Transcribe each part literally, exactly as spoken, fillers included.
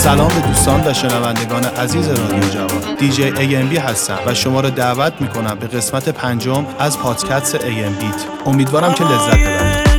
سلام به دوستان و شنوندگان عزیز رادیو جوان. دیجی ای ام بی هستم و شما را دعوت میکنم به قسمت پنجم از پادکست ای ام بیت. امیدوارم که لذت ببرید.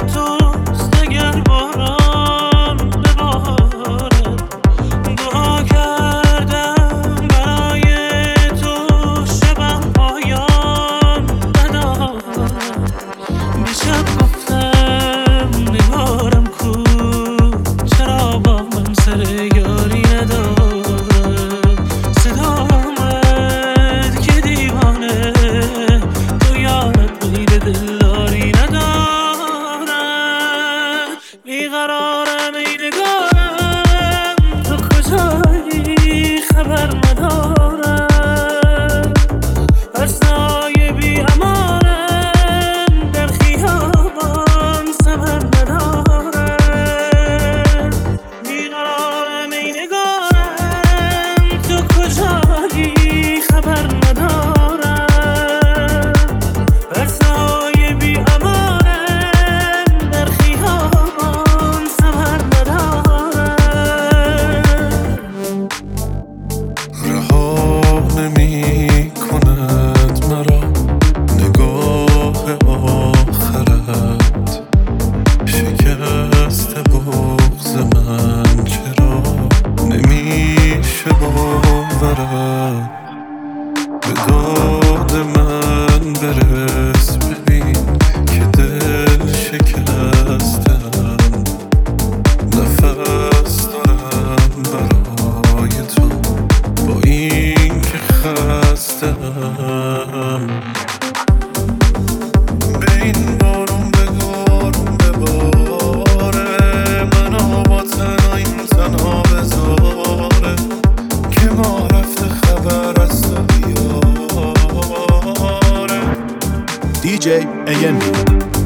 دیجی ای ام بی.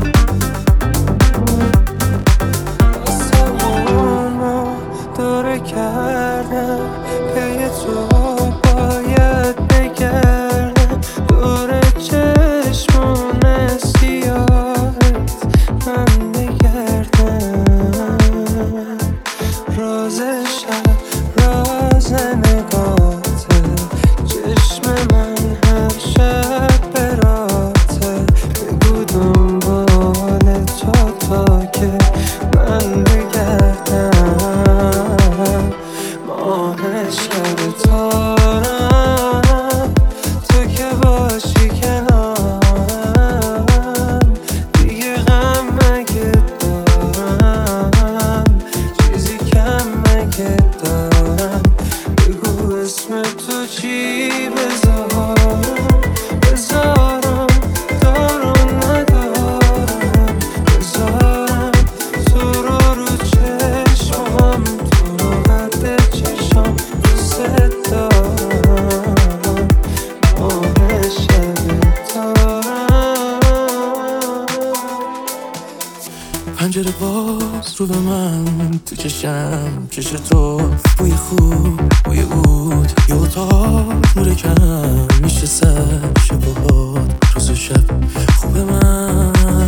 پنجره باز رو به من تو چشم چش تو بوی خوب بوی عود یه اتاق نور کم میشه سر شبهات روز و شب خوب من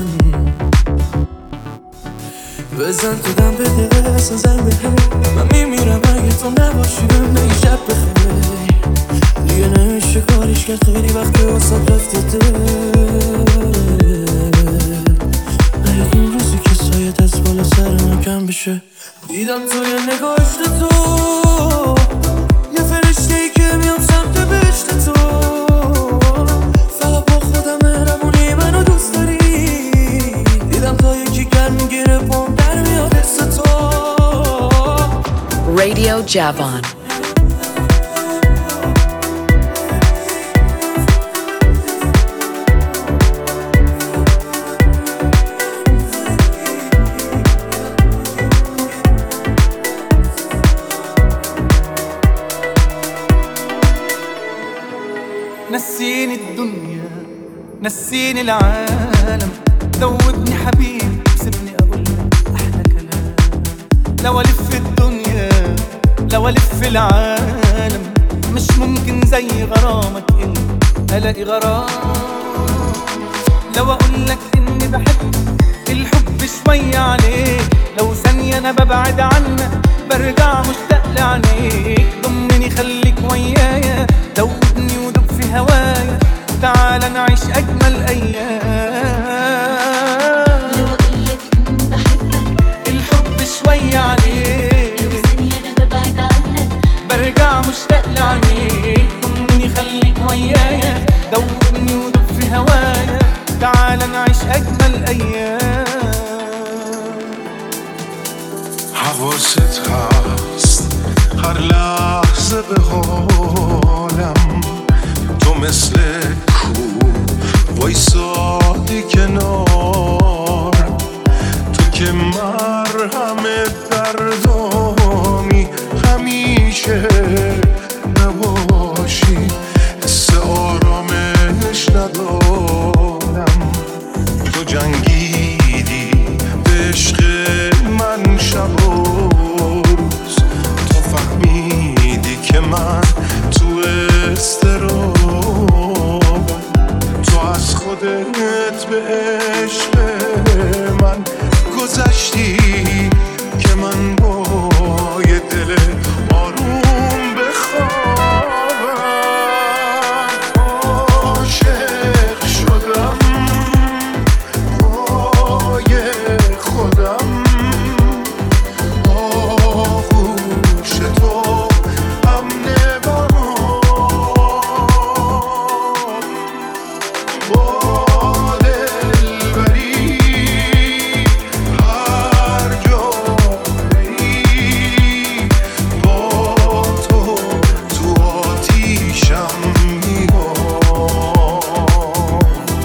بزن تو دم بده اصلا زن بده من میمیرم اگه تو نباشی بگی شب بخیر دیگه نمیشه کاریش کرد خیلی وقتی واسه رفته این روزی که سایت از بالا سر من کم بشه دیدم توی نگاشت تو یه فرشته ای که میام سمت بهشت تو فقط با خودم مهربونی منو دوست داری دیدم تا یکی گر میگیره پام در میاد حس تو رادیو جوان. نسيني الدنيا نسيني العالم ذوبني حبيبي سيبني اقول لك احلى كلام لو الف الدنيا لو الف العالم مش ممكن زي غرامك انت الاقي غرام لو اقول لك اني بحب الحب شوية عليك لو ثانية انا ببعد عنك برجع مشتاق لعينيك، ضمني خليك ويايا، دوبني ودوب في هوايا، تعال نعيش أجمل أيام. لو أقولك بحبك الحب شوية عليك، لو ثانية أنا ببعد عنك، برجع مشتاق لعينيك، ضمني خليك ويايا، دوبني ودوب في هوايا، تعال نعيش أجمل أيام. حواست هست هر لحظه به حالم، تو مثل کو وایسادی کنار، تو که مرهم دردامی، همیشه نباشی، حس آرامش ندارم، تو جنگیدی به عشق من شب و روز، تو فهمیدی که من تو اضطرابم، تو از خودت به عشق من گذشتی که من با یه دل آروم بخوابم. عاشق شدم پای خودم، آغوش تو امن برام، با دلبری هر جا بری، با تو تو آتیشم میام.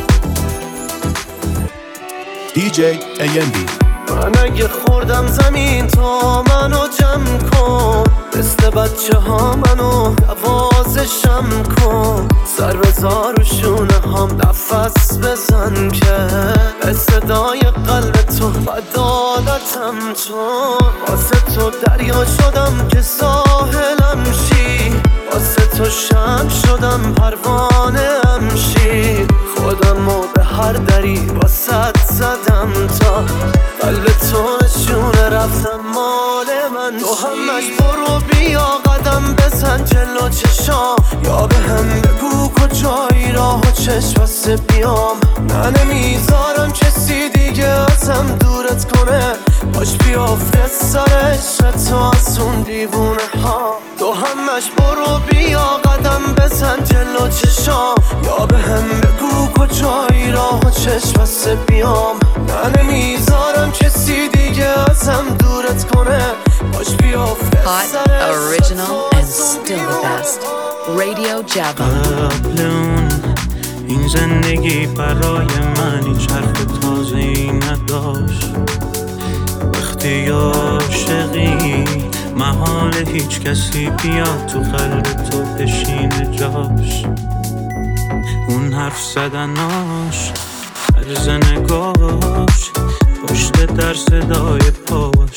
دی جی ای ام بی. من اگه خوردم زمین تا منو جمع کن، مثل بچه ها منو نوازشم کن، سر بزار و شونه هم نفس بزن که به صدای قلب تو بدالتم تو، واسه تو دریا شدم که ساحلم شی، واسه تو شم شدم پروانه هم شی، خودمو به هر دری واسه زدم تا قلب تو نشونه رفتم مال من. تو همش برو بیا قدم بزن جلو چشام، یا به هم بگو کجایی راه و چشم بسته بیام، نه نمیذارم کسی دیگه ازم دورت کنه، باش بیافته سر عشق تو از اون دیوونه ها. تو همش برو بیا قدم بزن جلو چشام، یا به هم بگو کجایی راه و چشم بسته بیام، نه نمیذارم کسی دیگه ازم دورت کنه، باش بیافته Hot, original, and still the best. Radio Java. قبل اون این زندگی برای من هیچ حرف تازه‌ای نداشت، وقتی عاشقی محال هیچ کسی بیاد تو قلب تو بشینه جاش، اون حرف زدناش، عرض نگاش، پشت در صدای پاش،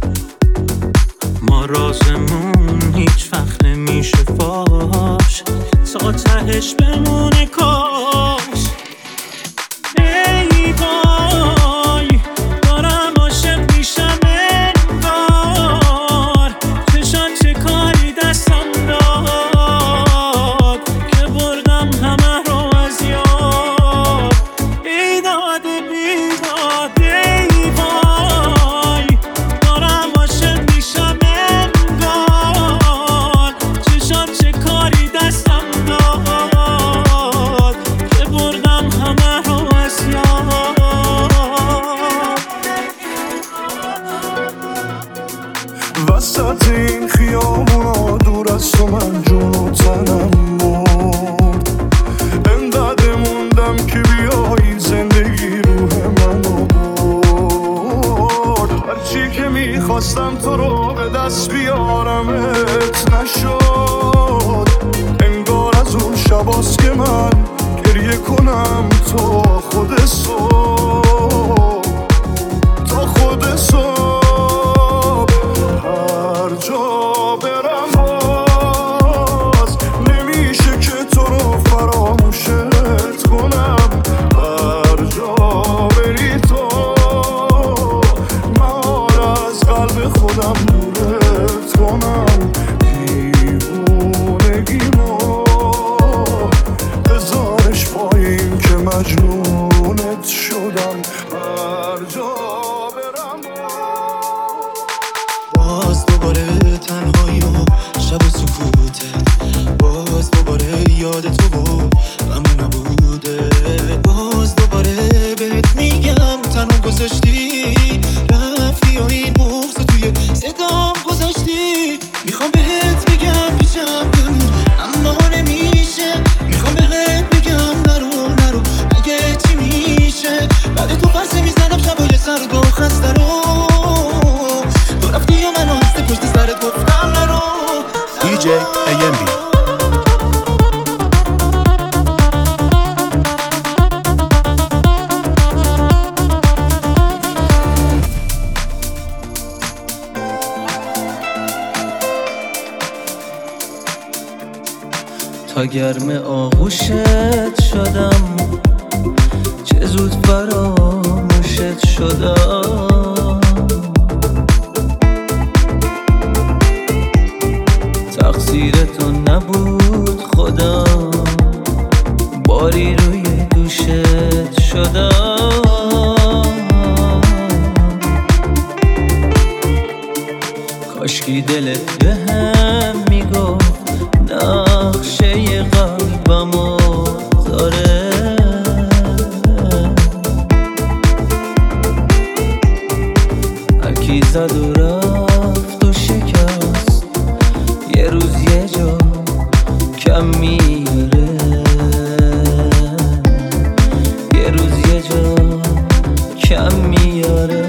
ما رازمون هیچ وقت نمیشه فاش، تا تهش بمونه کاش. ای وای دارم عاشق میشم انگار، چشان چه کاری دستم داد که بردم همه رو از یاد، بیداد بیداد. ای وای دارم عاشق میشم انگار، چشان چه کاری دستم داد که بردم همه رو از یاد. وسط این خیابونا دور از تو من جون و تنم مرد، انقدر موندم که بیایی زندگی روح منو برد، هرچی که میخواستم تو رو به دست بیارمت نشد، انگار از اون شباست که من گریه کنم تو خود صبح، تو خود صبح، هر جا برم باز نمیشه که تو رو فراموشت کنم، هر جا بری تو من از قلب خودم دوره دوباره تنهایی و شب و سکوته، باز دوباره یاد تو و غمی نبوده، باز دوباره بهت میگم تنها گذاشتی، رفتی و این بغض توی صدام گذاشتی. میخوام بهت بگم پیشم بمون اما نمیشه، میخوام بهت بگم نرو نرو اگه چی میشه. بعد تو پرسه میزنم شبای سرد و خسته رو، تو رفتی و منو هسته پشت سرت گفتم نرو. دی جی ای ام بی. تا گرم آغوشت شدم چه زود فراموشت شدم، تقصیر تو نبود خدا، باری روی دوشت شدم. کاشکی دلت به هم میگفت نقشه قلبمو داره، هرکی زد و رفت و شکست یه روز یه جا کم میاره، یه روز یه جا کم میاره.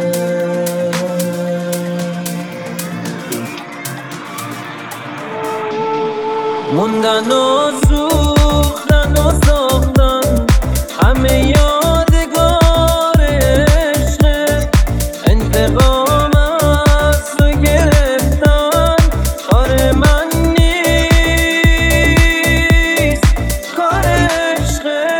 موندن و سوختن و ساختن همه یادگار عشق، انتقام از تو گرفتن کار من نیست، کار عشقه.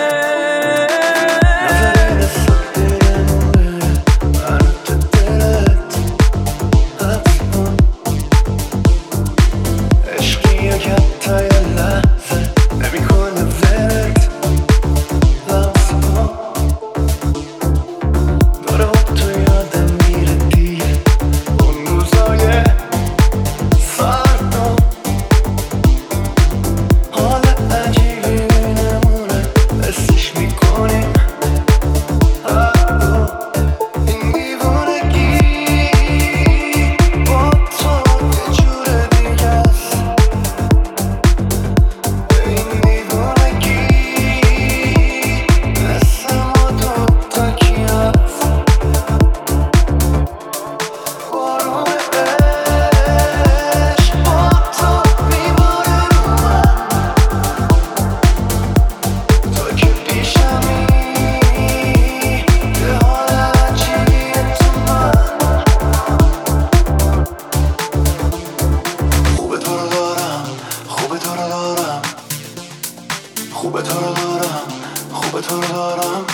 خوبه تو رو دارم، خوبه تو رو دارم،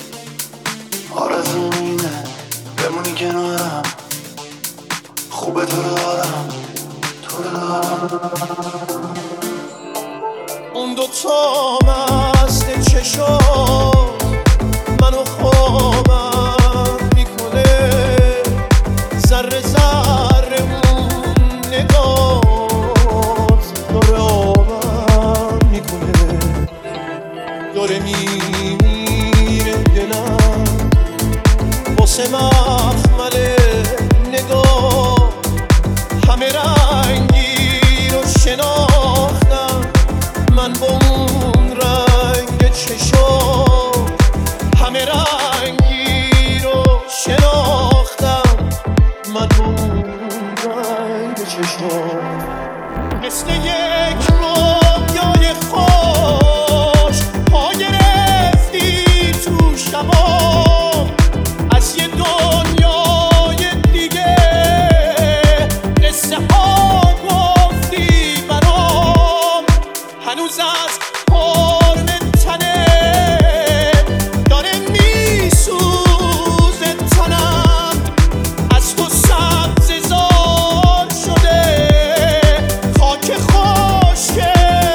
آرزوم اینه بمونی کنارم. خوبه تو رو دارم، تو رو دارم. اون دوتا مست چشات منو خوابم میکنه، ذره ذره اون نگات داره آبم میکنه، داره میمیره دلم واسه مخمل نگاه. همه رنگی رو شناختم من با اون رنگ چشام، همه رنگی رو شناختم من با اون رنگ چشام. مثل یک رویای خوش پا گرفتی تو شبام، از یه دنیای دیگه قصه ها گفتی برام. هنوز از حرم تنه داره میسوزه تنم، از تو سبز زار شده خاک خشک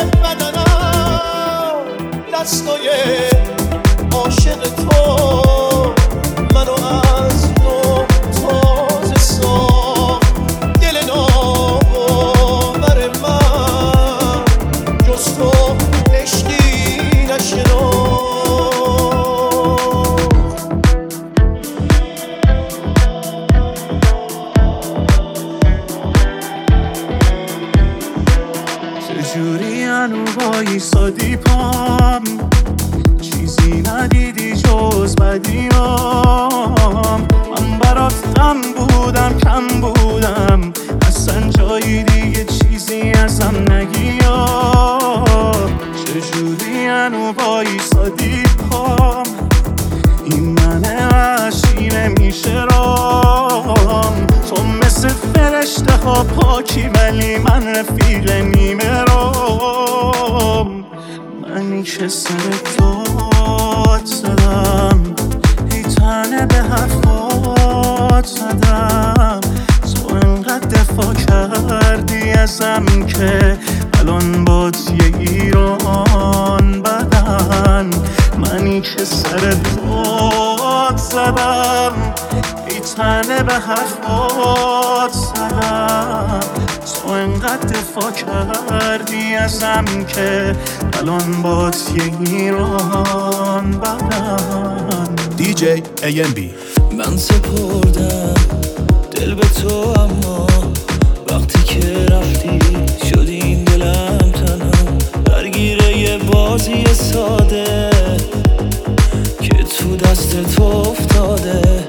چجوری هنو وایسادی پام، چیزی ندیدی جز بدیام. من برات غم بودم کم بودم، اصلا جایی دیگه چیزی ازم نگیام. چجوری هنو وایسادی پام، این من وحشی نمیشه رام. تو مثل فرشته ها پاکی ولی من رفیق نیمه رام. منی که سر داد زدم، ای تنه به حرفات زدم. تو انقدر دفاع کردی ازم که الان باد یه ایران بدن. منی که سر داد زدم، ای تنه به حرفات زدم. تو انقدر دفاع کردی ازم که الان باد یه ایران بدن. دی جی ای ام بی. من سپردم دل به تو، اما وقتی که رفتی شد این دلم تنها درگیره یه بازی ساده که تو دست تو افتاده.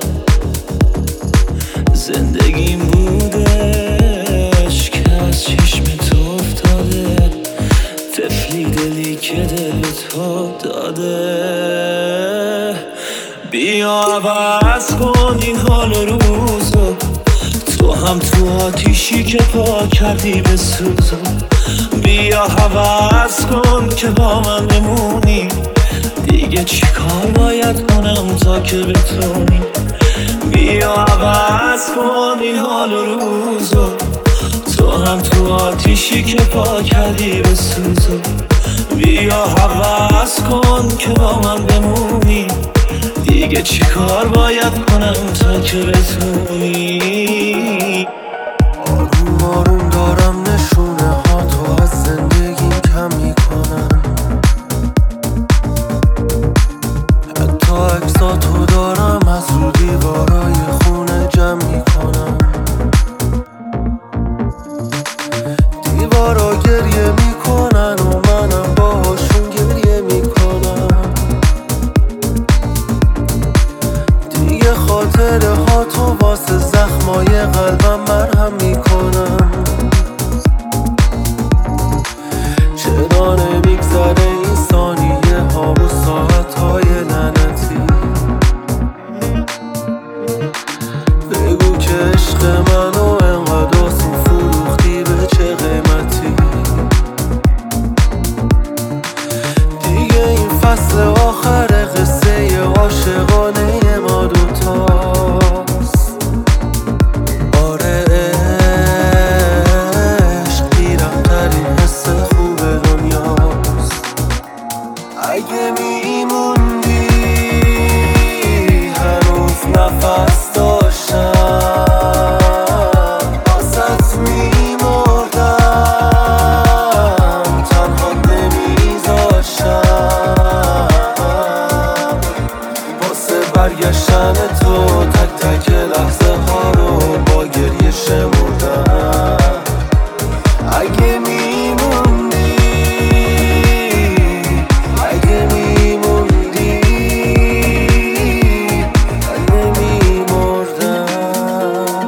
زندگیم بودش که از چشم تو افتاده، طفلی دلی که دل تو داده. بیا عوض کن این حال روزو، تو هم تو آتیشی که پا کردی به سوزو. بیا عوض کن که با من بمونی، دیگه چی کار باید کنم تا که بتونی. بیا عوض کن این حال روزو، تو هم تو آتیشی که پا کردی به سوزو. بیا عوض کن که با من بمونی، دیگه چی کار باید کنم تا که بتونی. آروم آروم دارم نشونه ها تو از زندگیم کم میکنم. حتی عکسا تو دارم از رو دیوارای خونه جمع میکنم. دیوارا گریه میکنن و منم باهاشون گریه میکنم. دیگه خاطره ها تو واسه زخمای قلبم مرهم میکنم. چرا نمیگذره این ثانیه ها و ساعت های لعنتی. بگو که عشق منو انقدر آسون فروختی به چه قیمتی. دیگه این فصل آخر قصه عاشقانه ما دوتاست. آره عشق دیرم‌ترین حس خوب دنیاست. اگه میموندی هنوز نفس داشتم، واسط میمردم، تنها نمیذاشتم. واسه برگشتن تو تک تک لحظه ها رو با گریه شمردم. اگه میموندی، اگه میموندی، اگه میمردم.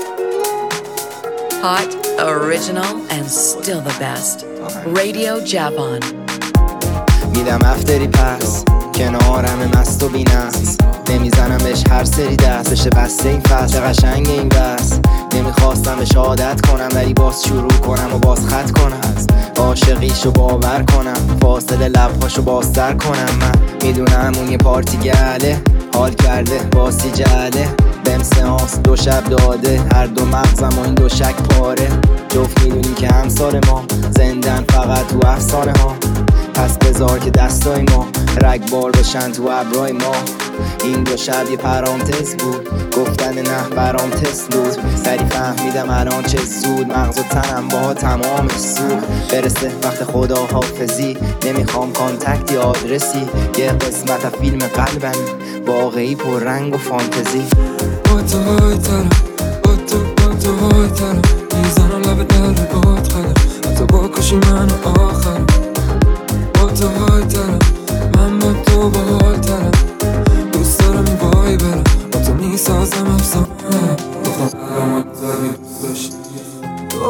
Hot, original, and still the best. Radio Javan. میدم افتری پس کنارم مست و بینست، نمیزنم بهش هر سری دست بشه بسته این فصل قشنگ این بس. نمیخواستم بهش عادت کنم ولی باز شروع کنم و باز خط کنم. عاشقیشو باور کنم، فاصله لبهاشو بازتر کنم. من میدونم اون یه پارتی گله، حال کرده باسی جله. بهم سانس دو شب داده، هر دو مغزم و این دو شک پاره. جفت میدونی که همسال ما زندن فقط تو افسانه ها. پس بذار که دستای ما رگبار بشن تو ابرای ما. این دو شب یه پرانتز بود، گفتن نه برام تست بود. سری فهمیدم الان چه زود، مغز و تنم با تمام سوخت. برسه وقت خدا حافظی، نمیخوام کانتکتی آدرسی. یه قسمت از فیلم قلبم واقعی پر رنگ و فانتزی. با تو های تنم، با تو با تو های تنم، میزنم لب در باد خلم، حتی با کشی منو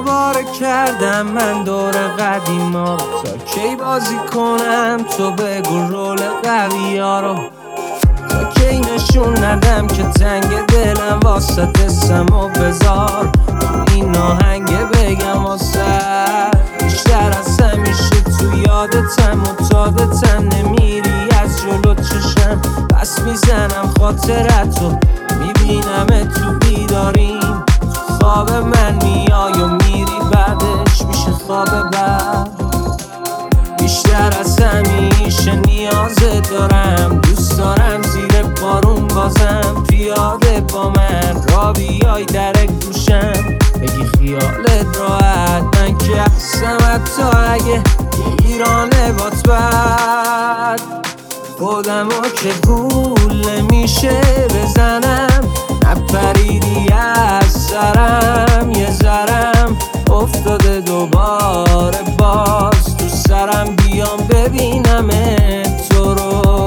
دوباره کردم من دور قدیما رو، تا کی بازی کنم تو بگو رول قوی ها رو، تا کی نشون ندم که تنگ دلم واسه دستم و بذار تو این آهنگ بگم واسه بیشتر از همیشه تو یادتم معتادتم، نمیری از جلو چشم پس میزنم خاطرتو، میبینم تو بیداریم تو خواب من میای و میری بعدش میشه خواب بعد، بیشتر از همیشه نیازت دارم، دوست دارم زیر بارون بازم پیاده با من را بیای در گوشم بگی خیالت راحت، من که هستم حتی اگه ایرانه بات بد، خودمو که گول نمیشه بزنم، نپریدی از سرم یه ذرم افتاده دوباره باز تو سرم، بیام ببینم تو رو،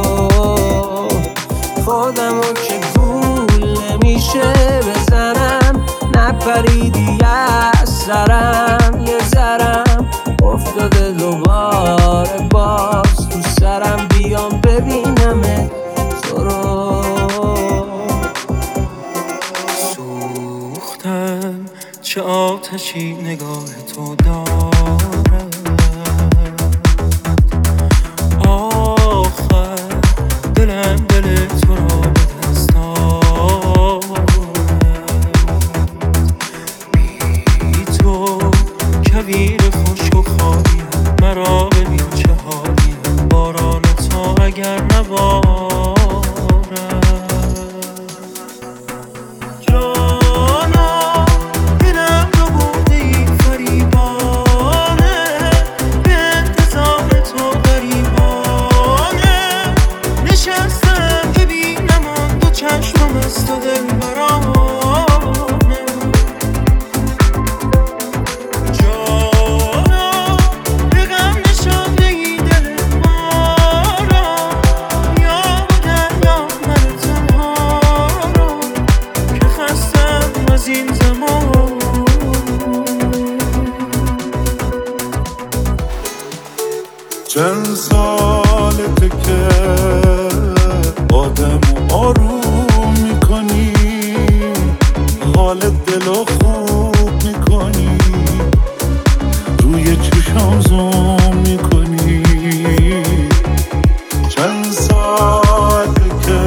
خودمو که گول نمیشه بزنم، نپریدی از سرم یه ذرم افتاده دوباره باز تو سرم، بیام ببینم تو رو. سوختم چه آتشی نگاه تو دارد، آخر دلم دل تو را به دست دارد، بی تو کویر خشک و خالیم، مرا ببین چه حالیم، باران تا اگر نبارد، جانا دلم رو بودی فریبانه، به انتظار تو غریبانه، نشستم ببینم آن دو چشمم از تو دل برانه، جانا به غم نشانده ای دل ما را، یا دریا من تنها را که خستم از این زمان. چند سالته که آدمو آروم میکنی، حال دلو خوب میکنی، روی چشام زوم میکنی، چند سالته که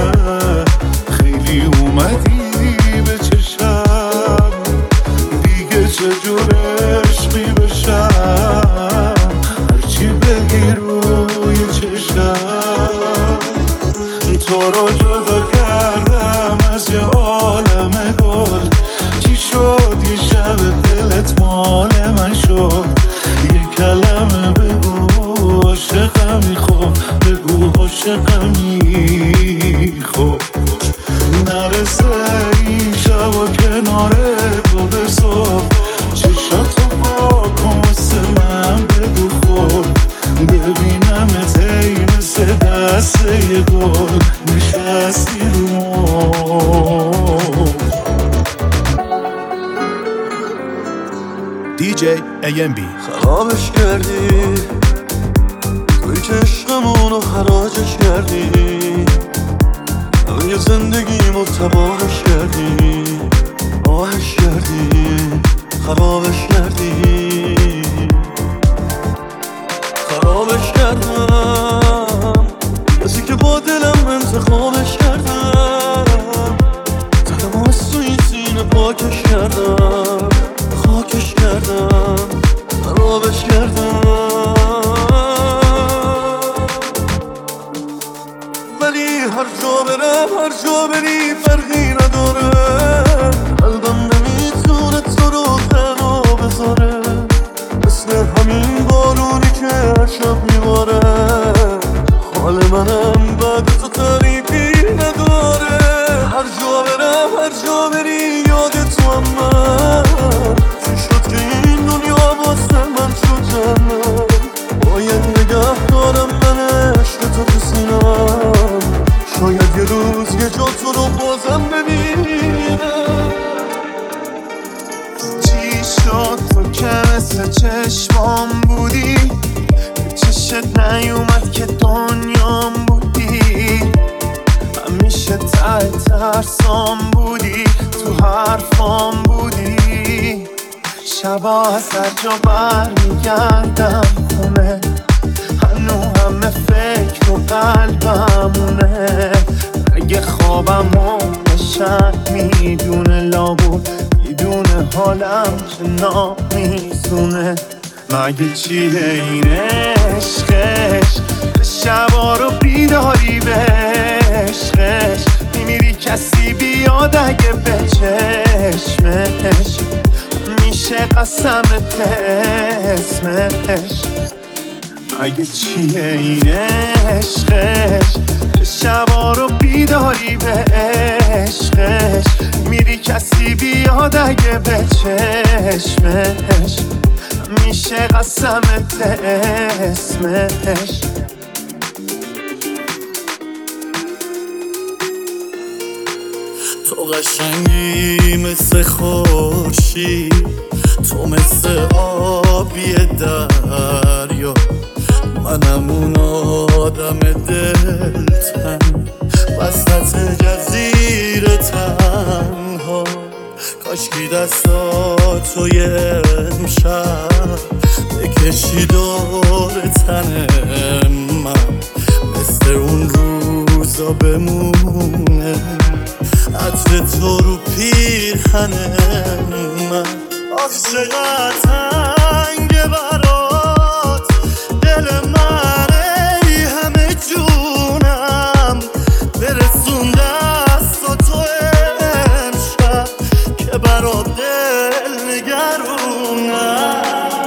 خیلی اومدی به چشم، دیگه چجور عشقی بشم، هرچی بگی روی چشم، تو رو جدا کردم از یه عالم گل، چی شد یه شب دلت مال من شد، یه کلمه بگو عاشقمی، خب بگو عاشقمی، خب نرسه این شب و کنار تو به صبح، چشاتو با کن واسه من بگو خب، ببینم تی مثل دسته یه گل نشستی رو مبل. دی جی ای ام بی خرابش کردی توی که عشقمونو حراجش کردی، روی زندگیمو تباهش کردی، آهش کردی، خرابش کردی، خرابش کردم، کسی که با دلم انتخابش کردم، دلم از تو این سینه پاکش کردم، خاکش کردم، خرابش کردم، ولی هر جا برم هر جا بری فرقی نداره، قلبم نمیتونه تو رو تنها بذاره، مثل همین بارونی که هر شب میباره، حال منم بعد تو تعریفی نداره، هر جا برم هر جا بری یاد تو هم من، ترسام بودی، تو حرفام بودی. شبا از هر جا بر میگردم خونه، هنو همه فکر و قلبمونه. اگه خوابم و شب میدونه لابود، میدونه حالم که نامیزونه. مگه چیه این عشقش، شبا رو بیداری به عشقش. میمیری کسی بیاد اگه به چشمش، میشه قسمت اسمش. مگه چیه این عشقش، شبا رو بیداری به عشقش. میری کسی بیاد اگه به چشمش، میشه قسمت اسمش. تو قشنگی مثل خوشی، تو مثل آبی دریا. منم اون آدم دلتنگ وسط جزیره تنها. کاشکی دستاتو یه امشب بکشی دور تن من، مثل اون روزا بمونه عطر تو رو پیرهن من. آخ چقدر تنگه برات دل من، ای همه جونم برسون دستاتو امشب که برات دل نگرونم.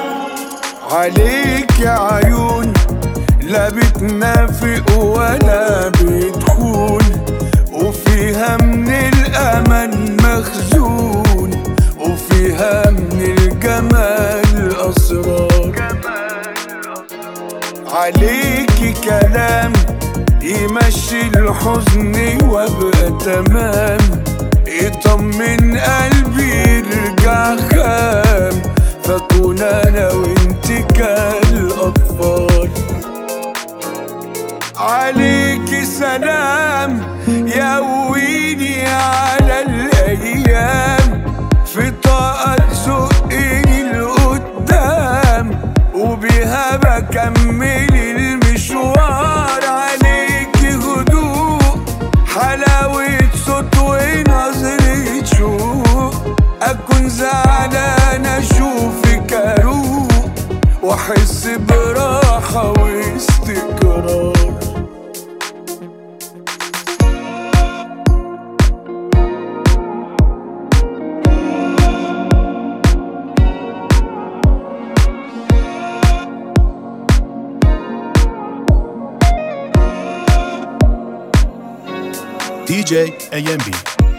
عليك عيون لا بتنافق ولا بتخون، وفيها من الأمل مخزون، وفيها من الجمال أسرار. عليكي كلام يمشي الحزن وابقى تمام، يطمن قلبي يرجع خام، فكون انا وانتي كالأطفال. عليكي سلام يقويني على الأيام، في طاقة تزقني لقدام، وبيها بكمل المشوار. عليكي هدوء حلاوة صوت ونظرة شوق، أكون زعلان أشوفك أروق، وأحس براحة واستقرار. دی جی ای ام بی